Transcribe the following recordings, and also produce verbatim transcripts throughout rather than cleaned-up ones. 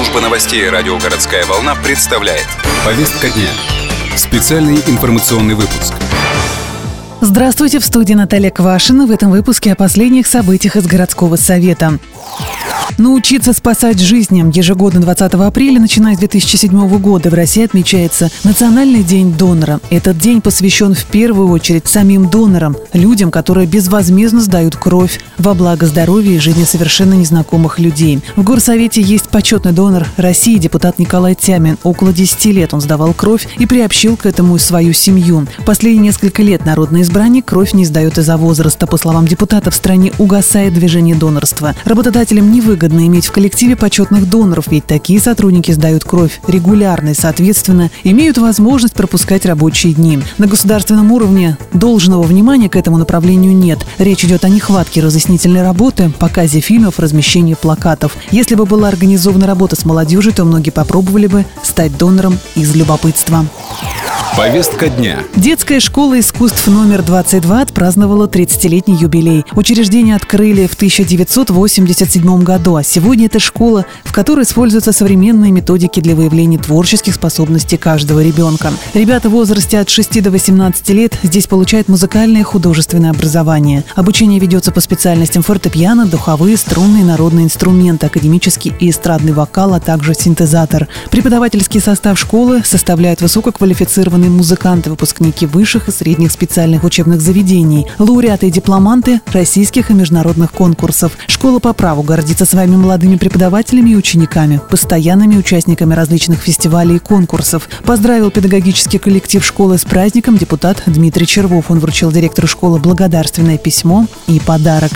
Служба новостей радио «Городская волна» представляет. Повестка дня. Специальный информационный выпуск. Здравствуйте, в студии Наталья Квашина. В этом выпуске о последних событиях из городского совета. Научиться спасать жизни. Ежегодно двадцатого апреля, начиная с две тысячи седьмого года, в России отмечается Национальный день донора. Этот день посвящен в первую очередь самим донорам, людям, которые безвозмездно сдают кровь во благо здоровья и жизни совершенно незнакомых людей. В Горсовете есть почетный донор России, депутат Николай Тямин. Около десяти лет он сдавал кровь и приобщил к этому и свою семью. Последние несколько лет народный избранник кровь не сдает из-за возраста. По словам депутата, в стране угасает движение донорства. Работодателям невыгодно иметь в коллективе почетных доноров, ведь такие сотрудники сдают кровь регулярно и, соответственно, имеют возможность пропускать рабочие дни. На государственном уровне должного внимания к этому направлению нет. Речь идет о нехватке разъяснительной работы, показе фильмов, размещении плакатов. Если бы была организована работа с молодежью, то многие попробовали бы стать донором из любопытства. Повестка дня. Детская школа искусств номер двадцать два отпраздновала тридцатилетний юбилей. Учреждение открыли в тысяча девятьсот восемьдесят седьмом году, а сегодня это школа, в которой используются современные методики для выявления творческих способностей каждого ребенка. Ребята в возрасте от шести до восемнадцати лет здесь получают музыкальное и художественное образование. Обучение ведется по специальностям фортепиано, духовые, струнные и народные инструменты, академический и эстрадный вокал, а также синтезатор. Преподавательский состав школы составляют высококвалифицированные музыканты, выпускники высших и средних специальных учебных заведений, лауреаты и дипломанты российских и международных конкурсов. Школа по праву гордится своими молодыми преподавателями и учениками, постоянными участниками различных фестивалей и конкурсов. Поздравил педагогический коллектив школы с праздником депутат Дмитрий Червов. Он вручил директору школы благодарственное письмо и подарок.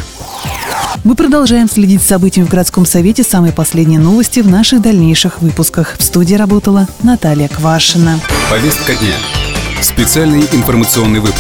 Мы продолжаем следить за событиями в городском совете. Самые последние новости в наших дальнейших выпусках. В студии работала Наталья Квашина. Повестка дня. Специальный информационный выпуск.